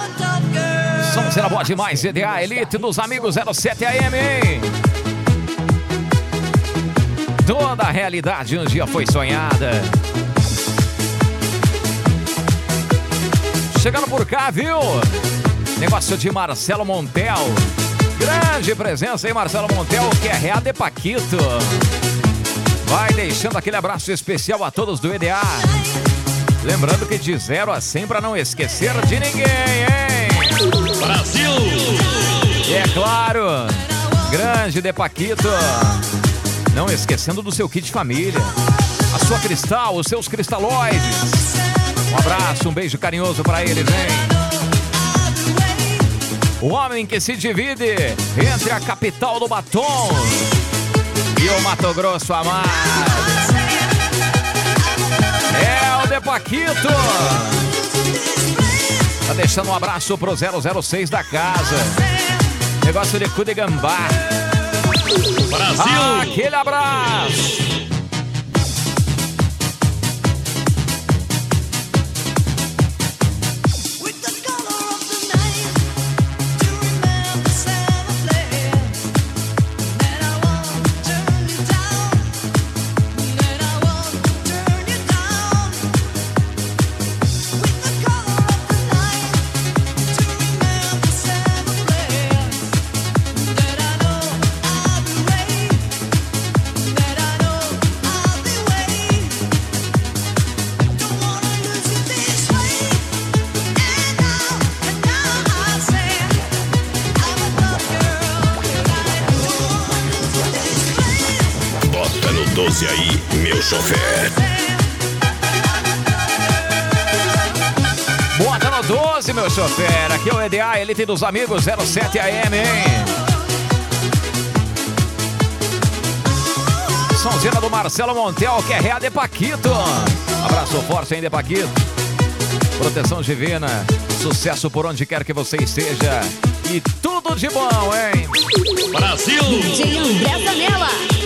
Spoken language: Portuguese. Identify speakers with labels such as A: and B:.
A: Sonzeira boa demais, EDA, Elite dos amigos 07 AM, hein? Toda a realidade um dia foi sonhada. Chegando por cá, viu? Negócio de Marcelo Montel. Grande presença aí, Marcelo Montel, que é real de Paquito. Vai deixando aquele abraço especial a todos do EDA. Lembrando que de 0 a 100 para não esquecer de ninguém, hein?
B: Brasil!
A: E é claro, grande de Paquito. Não esquecendo do seu kit família, a sua cristal, os seus cristalóides. Um abraço, um beijo carinhoso para eles, hein? O homem que se divide entre a capital do batom e o Mato Grosso amado. É o de Paquito. Tá deixando um abraço pro 006 da casa. Negócio de cu de gambá.
B: Brasil!
A: Aquele abraço.
B: E aí, meu chofer.
A: Bota no 12, meu chofer. Aqui é o EDA, Elite dos amigos 07 AM, hein? Sonzeira do Marcelo Montel, que é real de Paquito. Abraço forte, hein, de Paquito. Proteção divina, sucesso por onde quer que você esteja. E tudo de bom, hein?
B: Brasil!
C: DJ André Zanella.